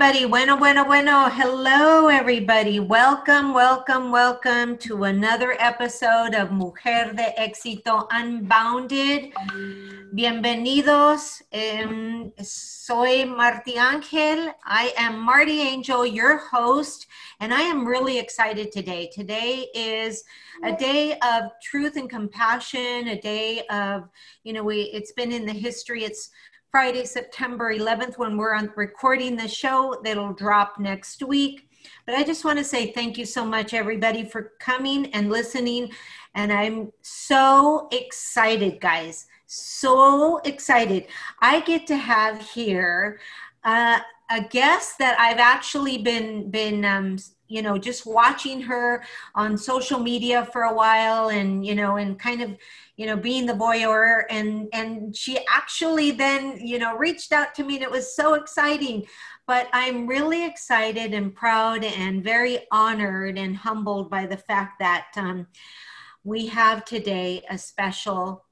everybody. Bueno. Hello, everybody. Welcome to another episode of Mujer de Éxito Unbounded. Bienvenidos. Soy Marty Angel. I am Marty Angel, your host, and I am really excited today. Today is a day of truth and compassion, a day of, it's been in the history. It's Friday, September 11th, when we're recording the show. That'll drop next week. But I just want to say thank you so much, everybody, for coming and listening. And I'm so excited, guys. So excited. I get to have here a guest that I've actually been just watching her on social media for a while, and kind of being the voyeur, and she actually then reached out to me, and it was so exciting. But I'm really excited and proud and very honored and humbled by the fact that we have today a special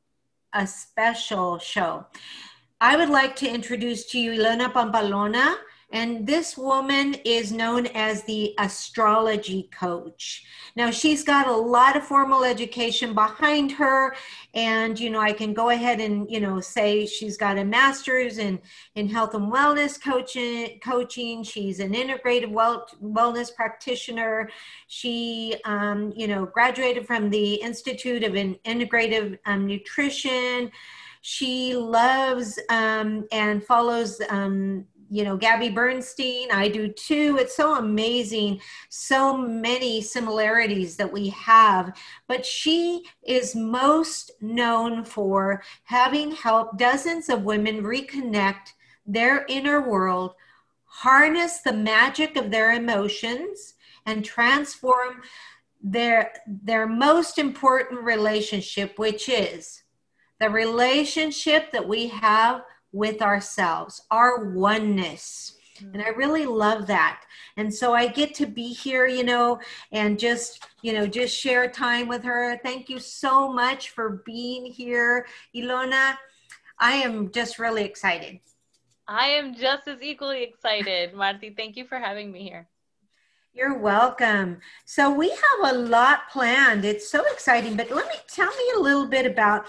show. I would like to introduce to you Ilona Pampalona, and this woman is known as the astrology coach. Now, she's got a lot of formal education behind her, and I can go ahead and say she's got a master's in health and wellness coaching. She's an integrative wellness practitioner. She graduated from the Institute of Integrative Nutrition. She loves and follows Gabby Bernstein. I do too. It's so amazing. So many similarities that we have. But she is most known for having helped dozens of women reconnect their inner world, harness the magic of their emotions, and transform their most important relationship, which is the relationship that we have with ourselves, our oneness. And I really love that. And so I get to be here, and just share time with her. Thank you so much for being here, Ilona. I am just really excited. I am just as equally excited, Marty. Thank you for having me here. You're welcome. So we have a lot planned. It's so exciting, but tell me a little bit about,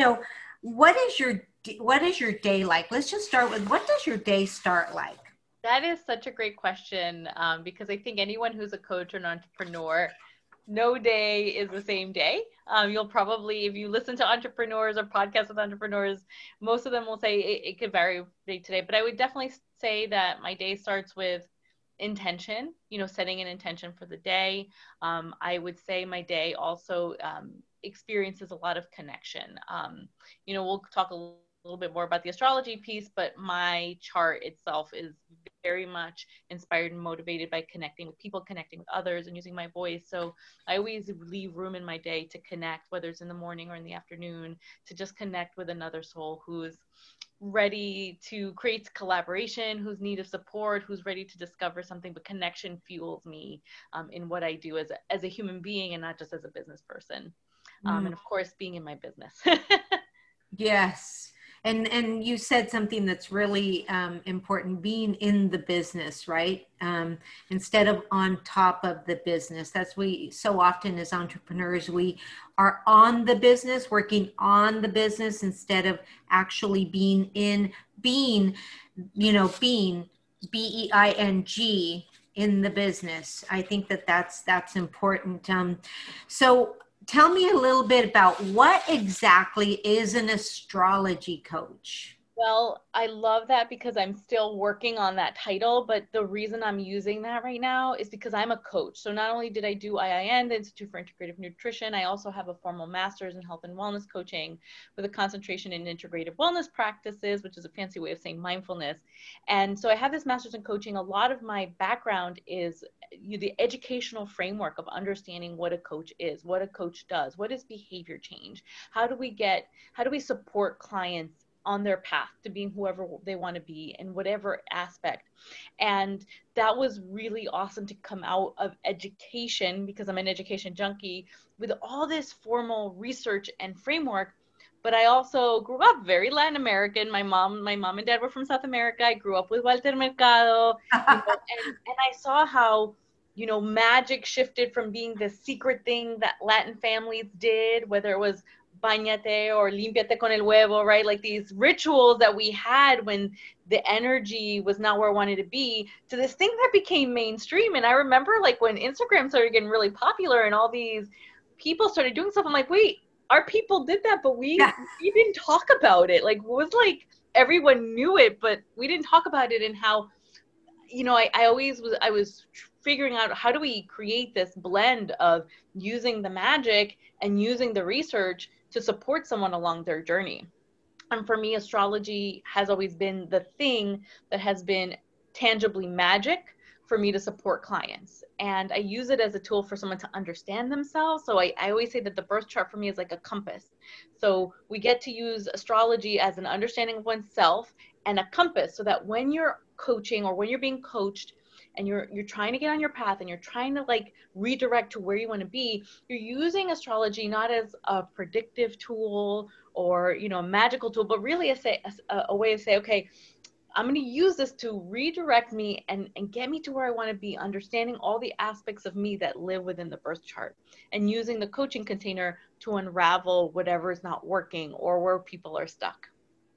what is your day like? Let's just start with, what does your day start like? That is such a great question, because I think anyone who's a coach or an entrepreneur, no day is the same day. You'll probably, if you listen to entrepreneurs or podcasts with entrepreneurs, most of them will say it could vary day to day. But I would definitely say that my day starts with intention, setting an intention for the day. I would say my day also experiences a lot of connection. We'll talk a little bit more about the astrology piece, but my chart itself is very much inspired and motivated by connecting with people, connecting with others, and using my voice. So I always leave room in my day to connect, whether it's in the morning or in the afternoon, to just connect with another soul who's ready to create collaboration, who's in need of support, who's ready to discover something. But connection fuels me in what I do as a human being, and not just as a business person. And of course, being in my business. Yes. And you said something that's really important, being in the business, right? Instead of on top of the business. That's we so often as entrepreneurs, we are on the business, working on the business instead of actually being BEING, BEING in the business. I think that's important. So tell me a little bit about what exactly is an astrology coach. Well, I love that because I'm still working on that title, but the reason I'm using that right now is because I'm a coach. So not only did I do IIN, the Institute for Integrative Nutrition, I also have a formal master's in health and wellness coaching with a concentration in integrative wellness practices, which is a fancy way of saying mindfulness. And so I have this master's in coaching. A lot of my background is the educational framework of understanding what a coach is, what a coach does, what is behavior change, how do we support clients on their path to being whoever they want to be in whatever aspect. And that was really awesome to come out of education, because I'm an education junkie, with all this formal research and framework, but I also grew up very Latin American. My mom and dad were from South America. I grew up with Walter Mercado, and I saw how, magic shifted from being this secret thing that Latin families did, whether it was bañate or limpiate con el huevo, right? Like these rituals that we had when the energy was not where I wanted to be, to this thing that became mainstream. And I remember like when Instagram started getting really popular and all these people started doing stuff, I'm like, wait, our people did that, but we didn't talk about it. Like, it was like everyone knew it, but we didn't talk about it. And how, I was figuring out, how do we create this blend of using the magic and using the research to support someone along their journey. And for me, astrology has always been the thing that has been tangibly magic for me to support clients. And I use it as a tool for someone to understand themselves. So I always say that the birth chart for me is like a compass. So we get to use astrology as an understanding of oneself and a compass, so that when you're coaching or when you're being coached and you're trying to get on your path and you're trying to like redirect to where you want to be, you're using astrology not as a predictive tool or, a magical tool, but really a way to say, okay, I'm going to use this to redirect me and get me to where I want to be, understanding all the aspects of me that live within the birth chart, and using the coaching container to unravel whatever is not working or where people are stuck.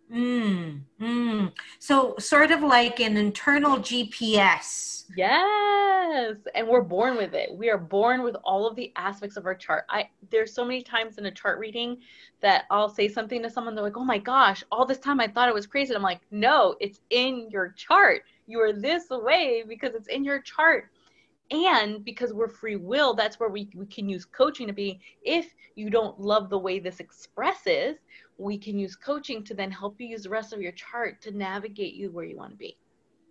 So sort of like an internal GPS. Yes. And we're born with it. We are born with all of the aspects of our chart. There's so many times in a chart reading that I'll say something to someone, they're like, oh my gosh, all this time I thought it was crazy. I'm like, no, it's in your chart. You are this way because it's in your chart. And because we're free will, that's where we can use coaching to be. If you don't love the way this expresses, we can use coaching to then help you use the rest of your chart to navigate you where you want to be.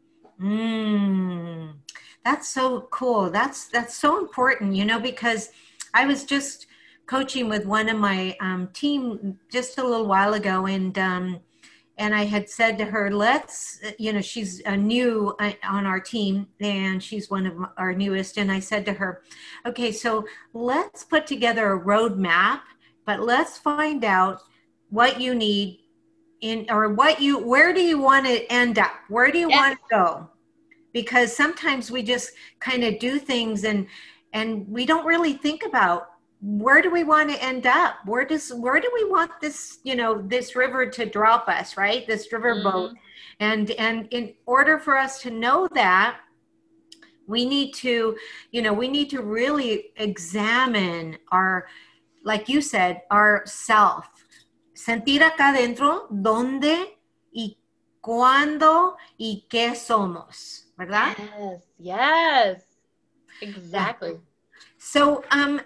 That's so cool. That's so important, because I was just coaching with one of my team just a little while ago, and I had said to her, she's a new on our team, and she's one of our newest. And I said to her, okay, so let's put together a roadmap, but let's find out what you need where do you want to end up? Where do you want to go? Because sometimes we just kind of do things and we don't really think about, where do we want to end up? Where do we want this, this river to drop us, right? This river boat. And in order for us to know that, we need to really examine our, like you said, our self. Sentir acá adentro dónde y cuándo y qué somos, ¿verdad? Yes, exactly. So,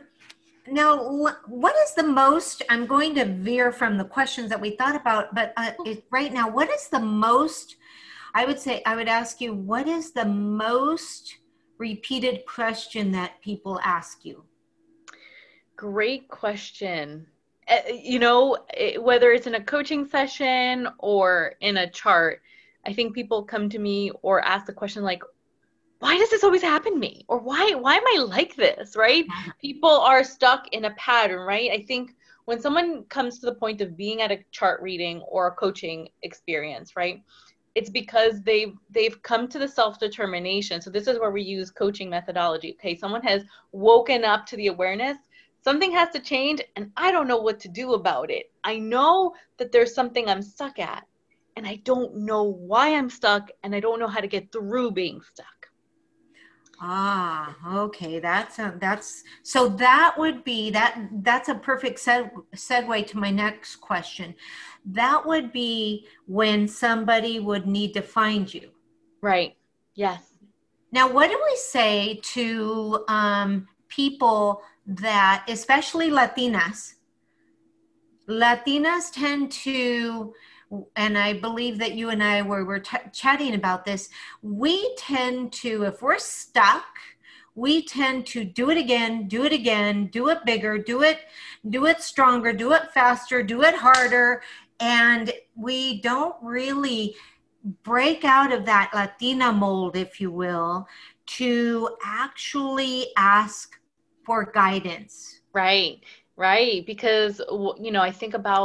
now, what is the most, I'm going to veer from the questions that we thought about, but right now, what is the most, I would ask you, what is the most repeated question that people ask you? Great question. Whether it's in a coaching session or in a chart, I think people come to me or ask the question like, why does this always happen to me? Or why am I like this, right? People are stuck in a pattern, right? I think when someone comes to the point of being at a chart reading or a coaching experience, right, it's because they've come to the self-determination. So this is where we use coaching methodology. Okay, someone has woken up to the awareness, something has to change, and I don't know what to do about it. I know that there's something I'm stuck at, and I don't know why I'm stuck, and I don't know how to get through being stuck. Okay. So that would be that's a perfect segue to my next question. That would be when somebody would need to find you. Right. Yes. Now, what do we say to people that, especially Latinas tend to, and I believe that you and I were chatting about this, we tend to, if we're stuck, we tend to do it again, do it bigger, do it stronger, do it faster, do it harder, and we don't really break out of that Latina mold, if you will, to actually ask for guidance. Right. Because, I think about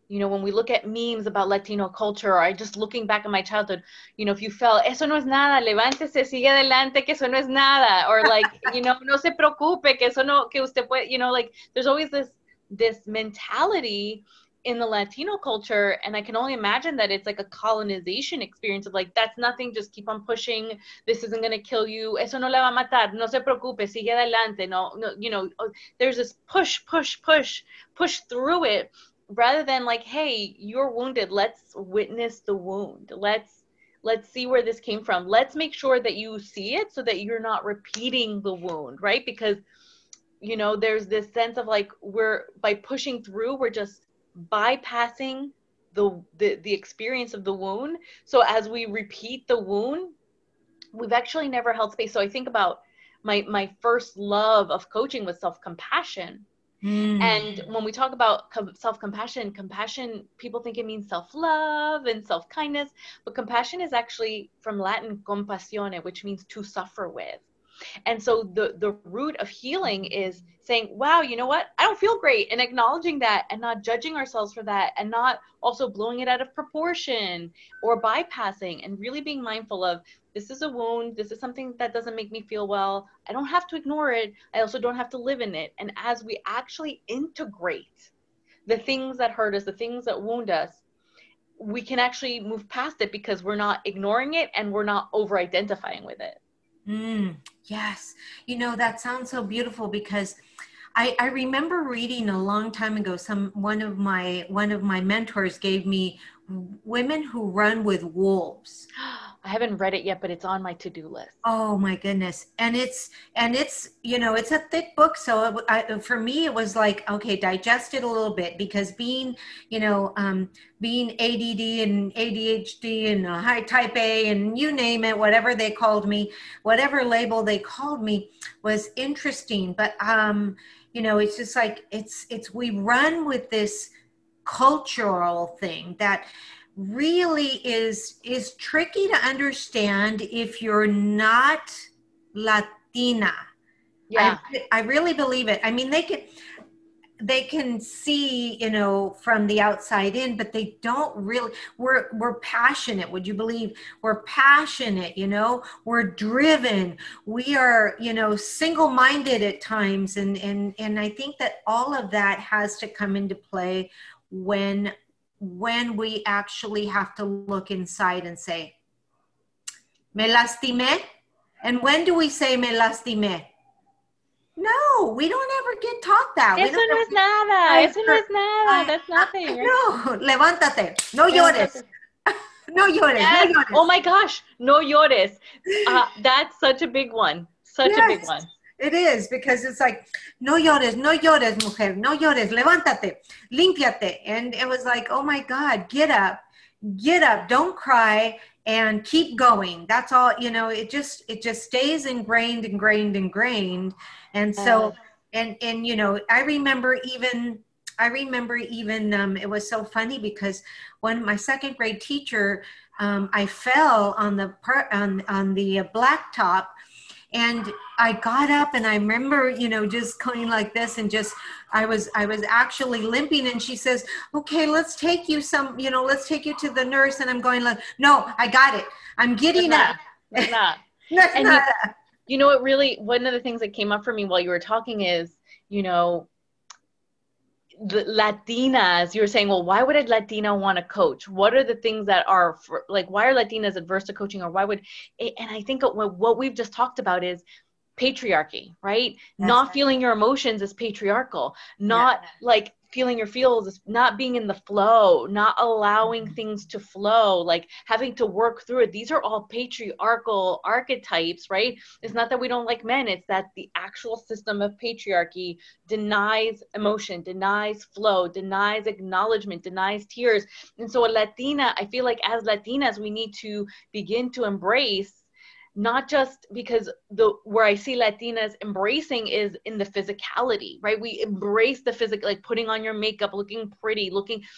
you know, when we look at memes about Latino culture, or I just looking back at my childhood, you know, if you fell, eso no es nada, levántese, sigue adelante, que eso no es nada, or like, you know, no se preocupe, que eso no, que usted puede, you know, like there's always this mentality in the Latino culture, and I can only imagine that it's like a colonization experience of like, that's nothing, just keep on pushing, this isn't going to kill you, eso no le va a matar, no se preocupe, sigue adelante, no, you know, there's this push through it, rather than like, hey, you're wounded, let's witness the wound, let's see where this came from, let's make sure that you see it so that you're not repeating the wound, right? Because, you know, there's this sense of like, we're, by pushing through, we're just bypassing the experience of the wound. So as we repeat the wound, we've actually never held space. So I think about my first love of coaching was self-compassion. And when we talk about self-compassion, compassion, people think it means self-love and self-kindness, but compassion is actually from Latin compassione, which means to suffer with. And so the root of healing is saying, wow, you know what? I don't feel great, and acknowledging that and not judging ourselves for that, and not also blowing it out of proportion or bypassing, and really being mindful of, this is a wound. This is something that doesn't make me feel well. I don't have to ignore it. I also don't have to live in it. And as we actually integrate the things that hurt us, the things that wound us, we can actually move past it because we're not ignoring it and we're not over-identifying with it. Yes. You know, that sounds so beautiful, because I remember reading a long time ago, one of my mentors gave me Women Who Run with Wolves. I haven't read it yet, but it's on my to-do list. Oh my goodness. And it's, you know, it's a thick book. So for me, it was like, okay, digest it a little bit, because being, you know, being ADD and ADHD and high type A and you name it, whatever they called me, whatever label they called me, was interesting. But, you know, it's just like, we run with this cultural thing that really is tricky to understand if you're not Latina. Yeah. I really believe it. I mean, they can see, you know, from the outside in, but they don't really, we're passionate. Would you believe we're passionate? You know, we're driven. We are, you know, single-minded at times. And I think that all of that has to come into play when we actually have to look inside and say, me lastimé? And when do we say me lastimé? No, we don't ever get taught that. Eso no es nada. Eso no es nada. That's nothing. No, levántate. No llores. No llores. Yes. No llores. Oh my gosh. No llores. That's such a big one. Such a big one. It is, because it's like, no llores, mujer, no llores, levántate, límpiate. And it was like, oh my God, get up, don't cry, and keep going. That's all, you know, it just stays ingrained. And so, and you know, I remember even, it was so funny, because when my second grade teacher, I fell on the blacktop, and I got up, and I remember, you know, just going like this, and just, I was actually limping, and she says, okay, let's take you to the nurse. And I'm going like, no, I got it. I'm getting up. It's not. You know, one of the things that came up for me while you were talking is, you know, the Latinas, you were saying, well, why would a Latina want to coach? What are the things that are why are Latinas adverse to coaching, or why would, and I think what we've just talked about is patriarchy, right? That's not right. Feeling your emotions is patriarchal, not like feeling your feels is not being in the flow, not allowing things to flow, like having to work through it. These are all patriarchal archetypes, right? It's not that we don't like men, it's that the actual system of patriarchy denies emotion, denies flow, denies acknowledgement, denies tears. And so a Latina, I feel like as Latinas, we need to begin to embrace, not just because where I see Latinas embracing is in the physicality, right? We embrace the physical, like putting on your makeup, looking pretty,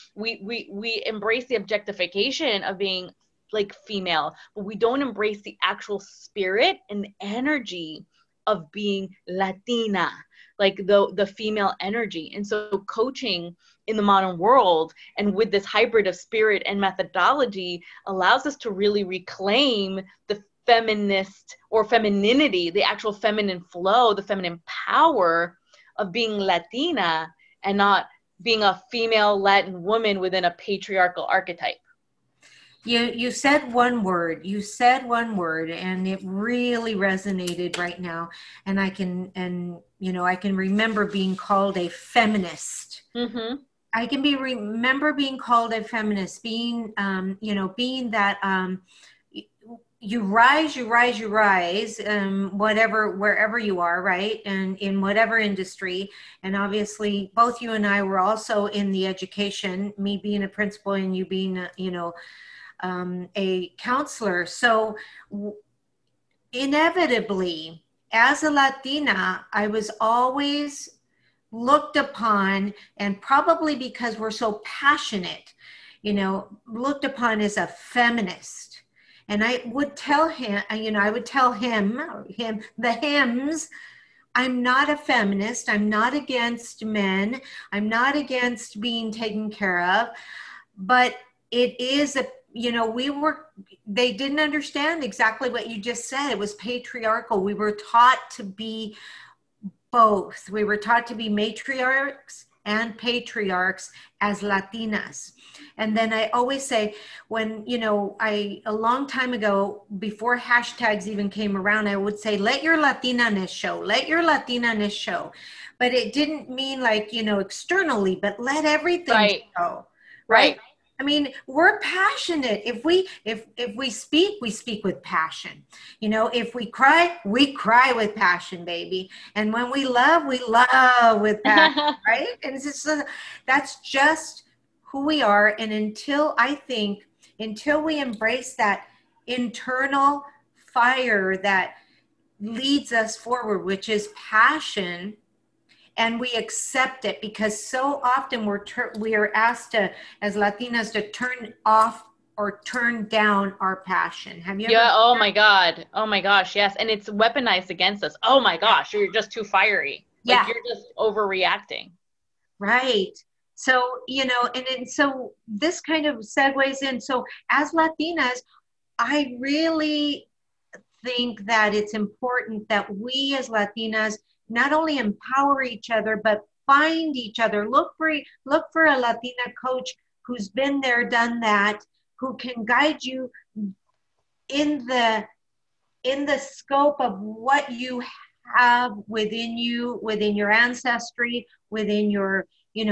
we embrace the objectification of being like female, but we don't embrace the actual spirit and energy of being Latina, like the female energy. And so coaching in the modern world, and with this hybrid of spirit and methodology, allows us to really reclaim the feminist or femininity, the actual feminine flow, the feminine power of being Latina and not being a female Latin woman within a patriarchal archetype. You said one word. You said one word, and it really resonated right now. And I can remember being called a feminist. Mm-hmm. I can remember being called a feminist, being being that you rise, wherever you are, right? And in whatever industry. And obviously both you and I were also in the education, me being a principal and you being a counselor. So inevitably, as a Latina, I was always looked upon, and probably because we're so passionate, looked upon as a feminist. And I would tell him, the hymns, I'm not a feminist. I'm not against men. I'm not against being taken care of. But it is they didn't understand exactly what you just said. It was patriarchal. We were taught to be both. We were taught to be matriarchs and patriarchs as Latinas. And then I always say, when, a long time ago, before hashtags even came around, I would say, let your Latina-ness show, let your Latina-ness show. But it didn't mean externally, but let everything show. Right. I mean, we're passionate. If we speak, we speak with passion. If we cry with passion, baby. And when we love with passion, right? And it's just, that's just who we are. And until we embrace that internal fire that leads us forward, which is passion, and we accept it, because so often we are asked to, as Latinas, to turn off or turn down our passion. Have you ever? Yeah. Oh my God. Oh my gosh. Yes. And it's weaponized against us. Oh my gosh. You're just too fiery. Like, you're just overreacting. Right. So, so this kind of segues in. So as Latinas, I really think that it's important that we as Latinas not only empower each other, but find each other. Look for a Latina coach who's been there, done that, who can guide you in the scope of what you have within you, within your ancestry, within your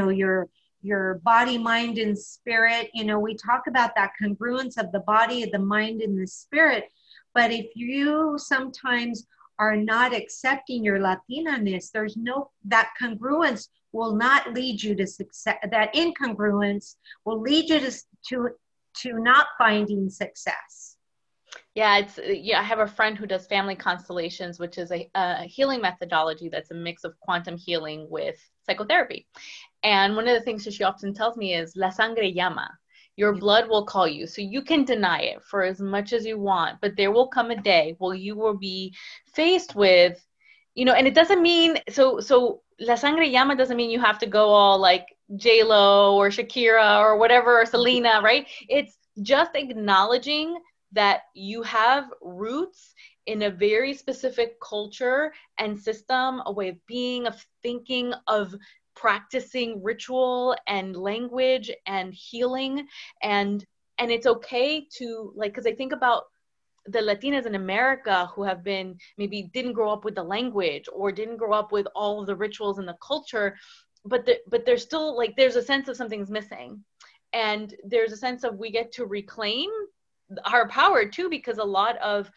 body, mind, and spirit. We talk about that congruence of the body, the mind, and the spirit. But if you sometimes are not accepting your Latina-ness, that congruence will not lead you to success. That incongruence will lead you to not finding success. Yeah, I have a friend who does family constellations, which is a healing methodology that's a mix of quantum healing with psychotherapy. And one of the things that she often tells me is, la sangre llama. Your blood will call you. So you can deny it for as much as you want, but there will come a day where you will be faced with, and it doesn't mean, so la sangre llama doesn't mean you have to go all like J-Lo or Shakira or whatever, or Selena, right? It's just acknowledging that you have roots in a very specific culture and system, a way of being, of thinking, of practicing ritual and language and healing, and it's okay to, like, because I think about the Latinas in America who have been, maybe didn't grow up with the language or didn't grow up with all of the rituals and the culture, but there's still, like, there's a sense of something's missing, and there's a sense of we get to reclaim our power too, because a lot of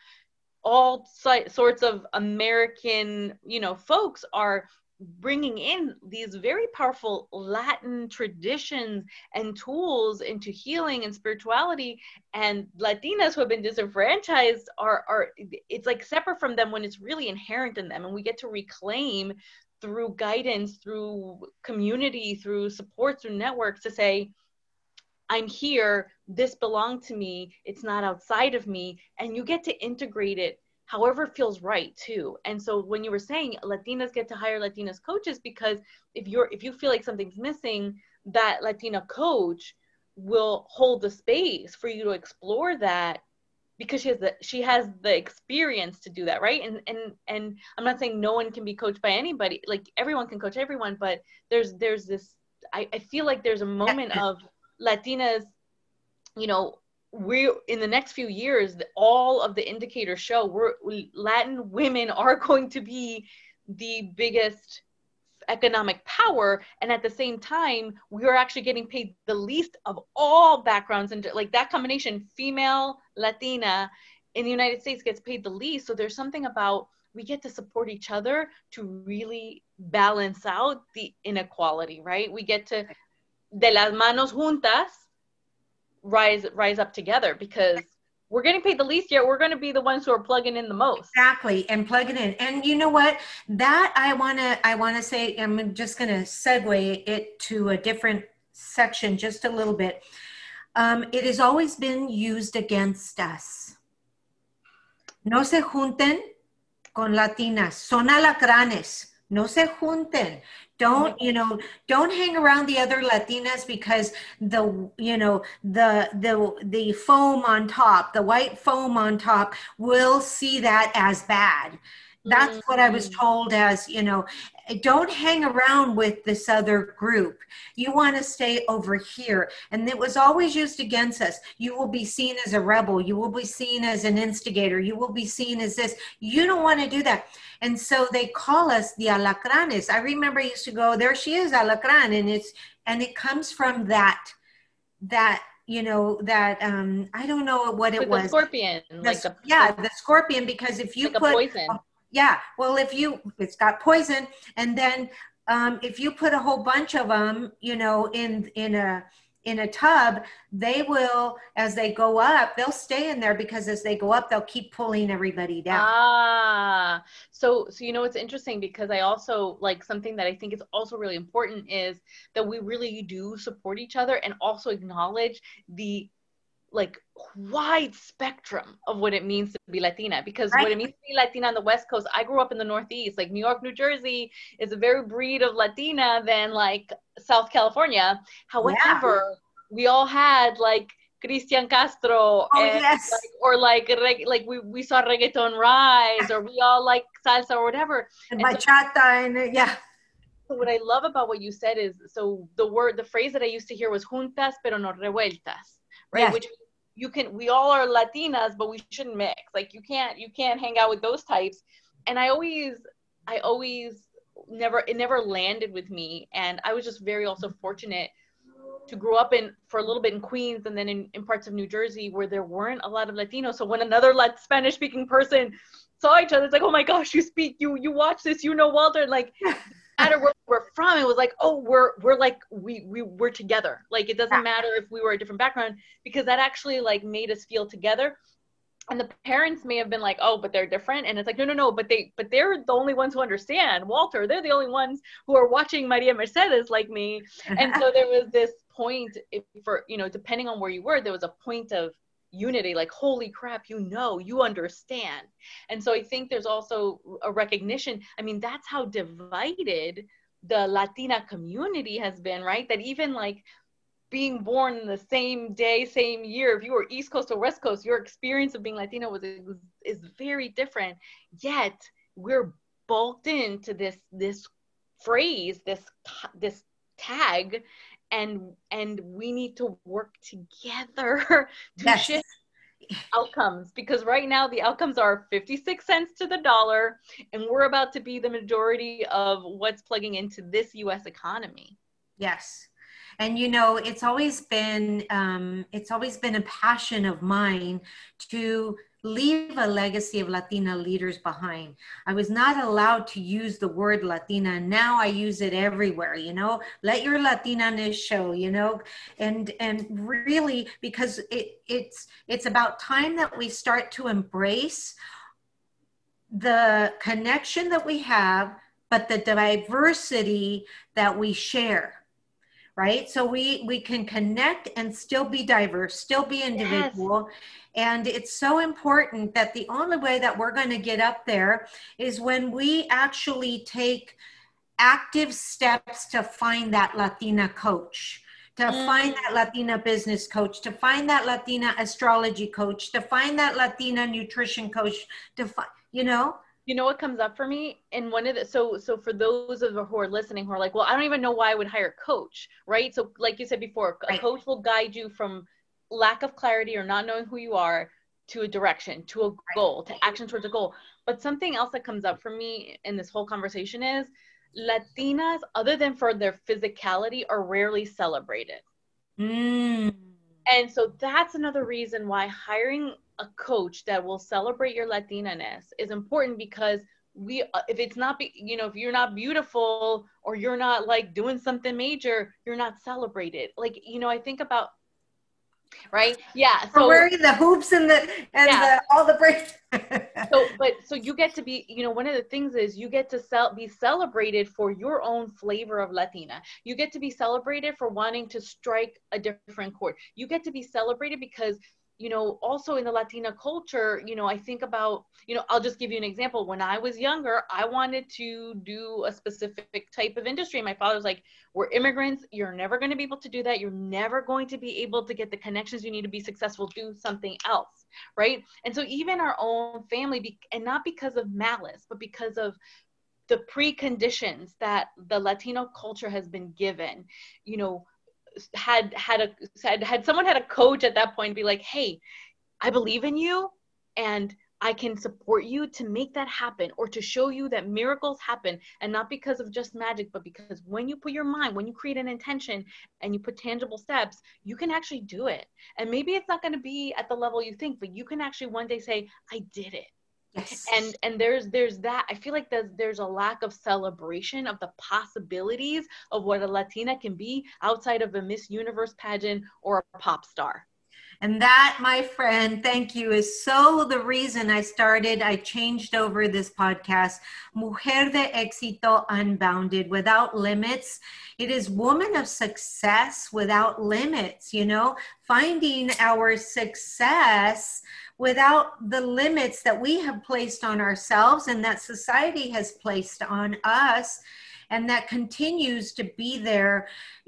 all sorts of American, folks are bringing in these very powerful Latin traditions and tools into healing and spirituality, and Latinas who have been disenfranchised are it's like separate from them when it's really inherent in them, and we get to reclaim through guidance, through community, through support, through networks, to say, I'm here, this belonged to me, it's not outside of me, and you get to integrate it however feels right too. And so when you were saying Latinas get to hire Latinas coaches, because if you feel like something's missing, that Latina coach will hold the space for you to explore that, because she has the experience to do that, right? And I'm not saying no one can be coached by anybody, like everyone can coach everyone, but there's this, I feel like there's a moment of Latinas, you know, we in the next few years, all of the indicators show Latin women are going to be the biggest economic power, and at the same time we are actually getting paid the least of all backgrounds, and like that combination, female, Latina, in the United States gets paid the least. So there's something about, we get to support each other to really balance out the inequality, right? We get to, de las manos juntas, rise up together, because we're getting paid the least, yet we're going to be the ones who are plugging in the most. Exactly, and plug it in. And you know what? That I wanna say, I'm just gonna segue it to a different section just a little bit. It has always been used against us. No se junten con latinas. Son alacranes. No se junten. Don't hang around the other Latinas, because the foam on top, the white foam on top, will see that as bad. That's what I was told as, don't hang around with this other group. You want to stay over here. And it was always used against us. You will be seen as a rebel. You will be seen as an instigator. You will be seen as this. You don't want to do that. And so they call us the alacranes. I remember I used to go, there she is, alacran. And it comes from that, I don't know what it was. The scorpion. The scorpion, because if you like put poison. Yeah, well, it's got poison, and then if you put a whole bunch of them, in a tub, they will, as they go up, they'll stay in there, because as they go up, they'll keep pulling everybody down. So it's interesting, because I also, like, something that I think is also really important is that we really do support each other, and also acknowledge the wide spectrum of what it means to be Latina, because what it means to be Latina on the West Coast, I grew up in the Northeast, like New York, New Jersey is a very breed of Latina than like South California. However, we all had like Cristian Castro, we saw reggaeton rise, or we all like salsa or whatever. And bachata, So what I love about what you said is, so the phrase that I used to hear was juntas pero no revueltas. Right, yes. Which we all are Latinas, but we shouldn't mix. Like you can't hang out with those types. And it never landed with me. And I was just very also fortunate to grow up for a little bit in Queens, and then in parts of New Jersey where there weren't a lot of Latinos. So when another Spanish speaking person saw each other, it's like, oh my gosh, you watch this, Walter, like. Matter where we're from, it was like, oh, we're together. Like it doesn't matter if we were a different background, because that actually like made us feel together. And the parents may have been like, oh, but they're different. And it's like, no, but they're the only ones who understand Walter. They're the only ones who are watching Maria Mercedes like me. And so there was this point for, depending on where you were, there was a point of unity, like, holy crap, you understand. And so I think there's also a recognition. I mean, that's how divided the Latina community has been, right? That even like being born in the same day, same year, if you were East Coast or West Coast, your experience of being Latino is very different. Yet we're bulked into this phrase, this tag, and we need to work together to shift outcomes, because right now the outcomes are 56 cents to the dollar, and we're about to be the majority of what's plugging into this U.S. economy. Yes. And it's always been a passion of mine to leave a legacy of Latina leaders behind. I was not allowed to use the word Latina, and now I use it everywhere. Let your Latina-ness show. And really, because it's about time that we start to embrace the connection that we have, but the diversity that we share. Right? So we can connect and still be diverse, still be individual. Yes. And it's so important that the only way that we're going to get up there is when we actually take active steps to find that Latina coach, to find that Latina business coach, to find that Latina astrology coach, to find that Latina nutrition coach, to find, you know? You know what comes up for me? And one of the, so for those of who are listening who are like, well, I don't even know why I would hire a coach, right? So like you said before, a Right. coach will guide you from lack of clarity or not knowing who you are to a direction, to a goal, to action towards a goal. But something else that comes up for me in this whole conversation is Latinas, other than for their physicality, are rarely celebrated. Mm. And so that's another reason why hiring a coach that will celebrate your Latina-ness is important, because if it's not, if you're not beautiful or you're not like doing something major, you're not celebrated. Like, I think about, right? Yeah. We're So wearing the hoops and all the breaks. So you get to be, one of the things is you get to be celebrated for your own flavor of Latina. You get to be celebrated for wanting to strike a different chord. You get to be celebrated because, also in the Latina culture, I think about, I'll just give you an example. When I was younger, I wanted to do a specific type of industry. My father was like, we're immigrants. You're never going to be able to do that. You're never going to be able to get the connections you need to be successful. Do something else. Right. And so even our own family, and not because of malice, but because of the preconditions that the Latino culture has been given, had someone had a coach at that point be like, hey, I believe in you and I can support you to make that happen, or to show you that miracles happen, and not because of just magic, but because when you put your mind, when you create an intention and you put tangible steps, you can actually do it. And maybe it's not going to be at the level you think, but you can actually one day say, I did it. Yes. And there's that. I feel like there's a lack of celebration of the possibilities of what a Latina can be outside of a Miss Universe pageant or a pop star. And that, my friend, thank you, is so the reason I changed over this podcast, Mujer de Éxito Unbounded, without limits. It is woman of success without limits, finding our success without the limits that we have placed on ourselves and that society has placed on us, and that continues to be there.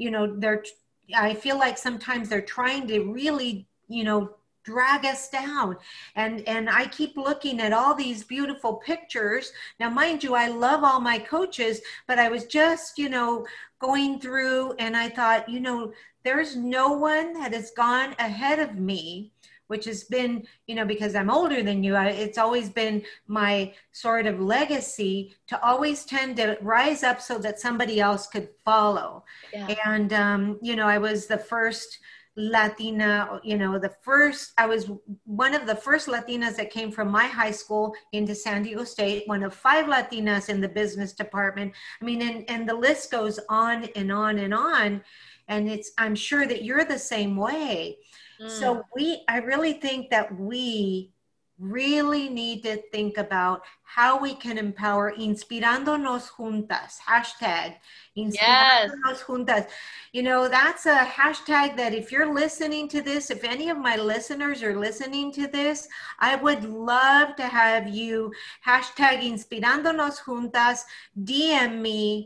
I feel like sometimes they're trying to really drag us down. And I keep looking at all these beautiful pictures. Now, mind you, I love all my coaches, but I was just, going through and I thought, there's no one that has gone ahead of me, which has been, because I'm older than you, it's always been my sort of legacy to always tend to rise up so that somebody else could follow. Yeah. And, I was the first Latina, I was one of the first Latinas that came from my high school into San Diego State, one of 5 Latinas in the business department. I mean, and the list goes on and on and on. And I'm sure that you're the same way. So I really think that we really need to think about how we can empower Inspirándonos Juntas, hashtag Inspirándonos Juntas. That's a hashtag that if you're listening to this, if any of my listeners are listening to this, I would love to have you hashtag Inspirándonos Juntas, DM me,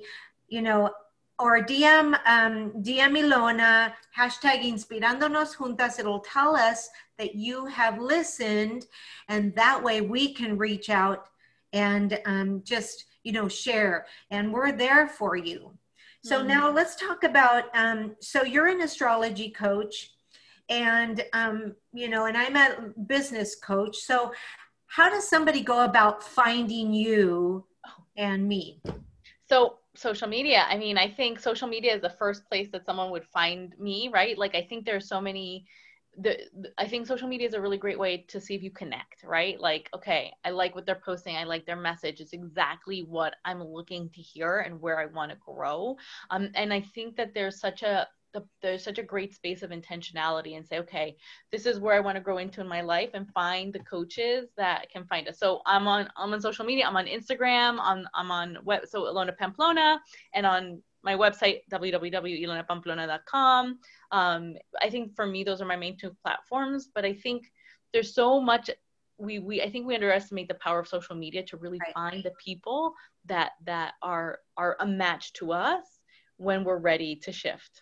or DM Ilona, hashtag Inspirándonos Juntas. It'll tell us that you have listened, and that way we can reach out and just, share, and we're there for you. So now let's talk about, so you're an astrology coach, and, and I'm a business coach. So how does somebody go about finding you and me? So social media. I mean, I think social media is the first place that someone would find me, right? Like, I think there's so many, I think social media is a really great way to see if you connect, right? Like, okay, I like what they're posting. I like their message. It's exactly what I'm looking to hear and where I want to grow. And I think that there's such a great space of intentionality, and say, okay, this is where I want to grow into in my life, and find the coaches that can find us. So I'm on social media. I'm on Instagram. I'm on web. So Ilona Pamplona, and on my website, www.ilonapamplona.com. I think for me, those are my main 2 platforms, but I think there's so much I think we underestimate the power of social media to really Right. find the people that are a match to us when we're ready to shift.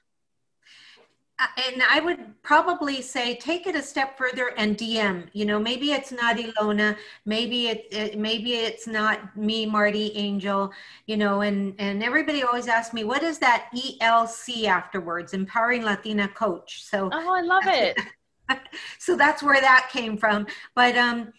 And I would probably say take it a step further and DM. You know, maybe it's not Ilona, maybe it's not me, Marty Angel. You know, and everybody always asks me, what is that ELC afterwards? Empowering Latina Coach. So Oh, I love it. so that's where that came from. But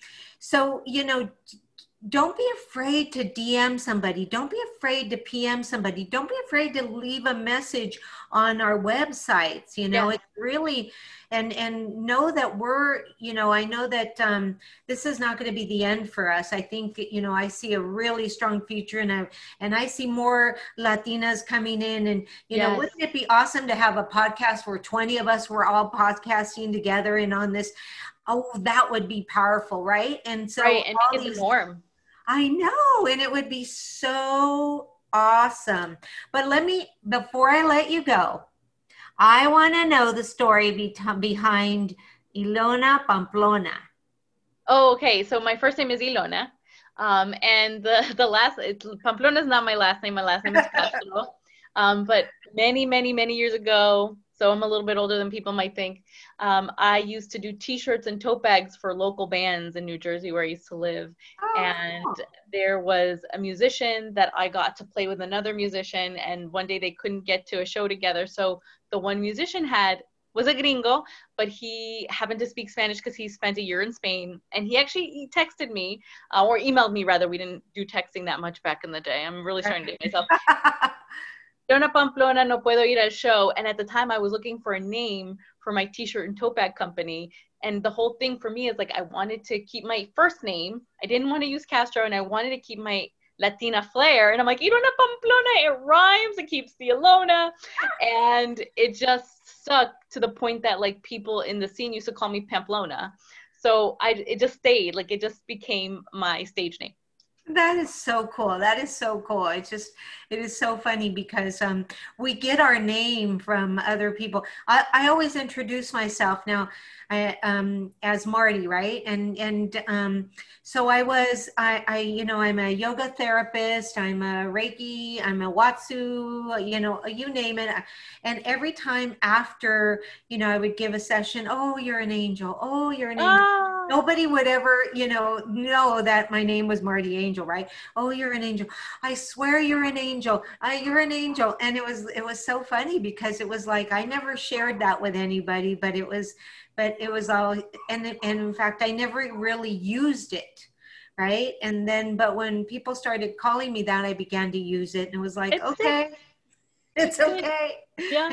so you know, don't be afraid to DM somebody. Don't be afraid to PM somebody. Don't be afraid to leave a message on our websites. You know, Yes. it's really, and know that we're, you know, I know that this is not going to be the end for us. I think, you know, I see a really strong future, and I see more Latinas coming in, and you know, Yes. wouldn't it be awesome to have a podcast where 20 of us were all podcasting together and on this? Oh, that would be powerful, right? And so Right, and all make it the these, norm. I know, and it would be so awesome. But before I let you go, I want to know the story behind Ilona Pamplona. Oh, okay. So my first name is Ilona. And the last, Pamplona is not my last name. My last name is Castro. But many, many, many years ago, so I'm a little bit older than people might think, I used to do T-shirts and tote bags for local bands in New Jersey where I used to live. And there was a musician that I got to play with another musician, and one day they couldn't get to a show together. So the one musician was a gringo, but he happened to speak Spanish because he spent a year in Spain. And he texted me, or emailed me rather. We didn't do texting that much back in the day. I'm really starting to date myself. Ilona Pamplona, no puedo ir al show. And at the time I was looking for a name for my t-shirt and tote bag company. And the whole thing for me is like, I wanted to keep my first name. I didn't want to use Castro, and I wanted to keep my Latina flair. And I'm like, Ilona Pamplona, it rhymes, it keeps the Ilona. And it just stuck to the point that like people in the scene used to call me Pamplona. So it just stayed, like it just became my stage name. That is so cool. That is so cool. It is so funny because we get our name from other people. I always introduce myself now as Marty, right? And so you know, I'm a yoga therapist. I'm a Reiki. I'm a Watsu. You know, you name it. And every time after, you know, I would give a session. Oh, you're an angel. Oh, you're an angel. Nobody would ever, you know that my name was Marty Angel, right? Oh, you're an angel. I swear you're an angel. You're an angel. And it was so funny because it was like, I never shared that with anybody, but it was all, and in fact, I never really used it. Right. And then, but when people started calling me that, I began to use it, and it was like, okay, it's okay. Yeah.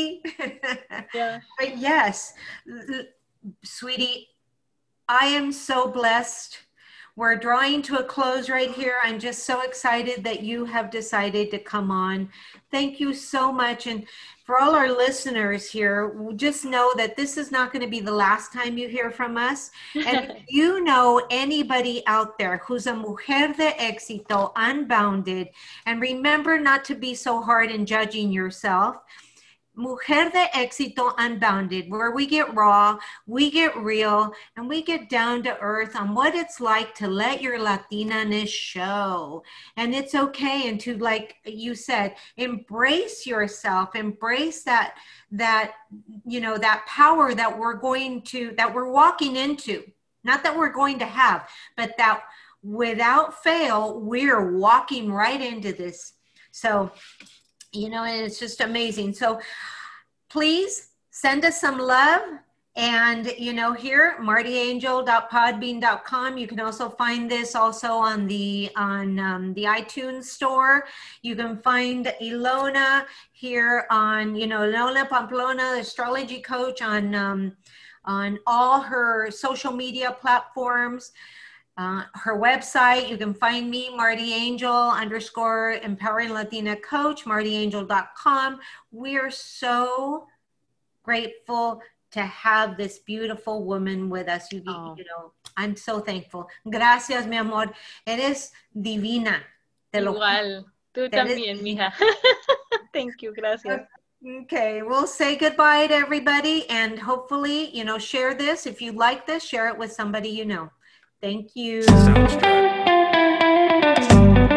Yeah. But yes, sweetie, I am so blessed. We're drawing to a close right here. I'm just so excited that you have decided to come on. Thank you so much. And for all our listeners here, just know that this is not going to be the last time you hear from us. And if you know anybody out there who's a mujer de éxito, unbounded, and remember not to be so hard in judging yourself. Mujer de Éxito Unbounded, where we get raw, we get real, and we get down to earth on what it's like to let your Latina-ness show. And it's okay. And to, like you said, embrace yourself, embrace that, you know, that power that we're walking into, not that we're going to have, but that without fail, we're walking right into this. So, you know, and it's just amazing. So please send us some love. And, you know, here, martyangel.podbean.com. You can also find this also on the iTunes store. You can find Ilona here on, you know, Ilona Pamplona, astrology coach, on all her social media platforms. Her website, you can find me, Marty Angel _ Empowering Latina Coach, martyangel.com. We are so grateful to have this beautiful woman with us. You know, I'm so thankful. Gracias, mi amor. Eres divina. Igual. Tú también, mija. Thank you. Gracias. Okay, we'll say goodbye to everybody, and hopefully, you know, share this. If you like this, share it with somebody you know. Thank you. Sounds good.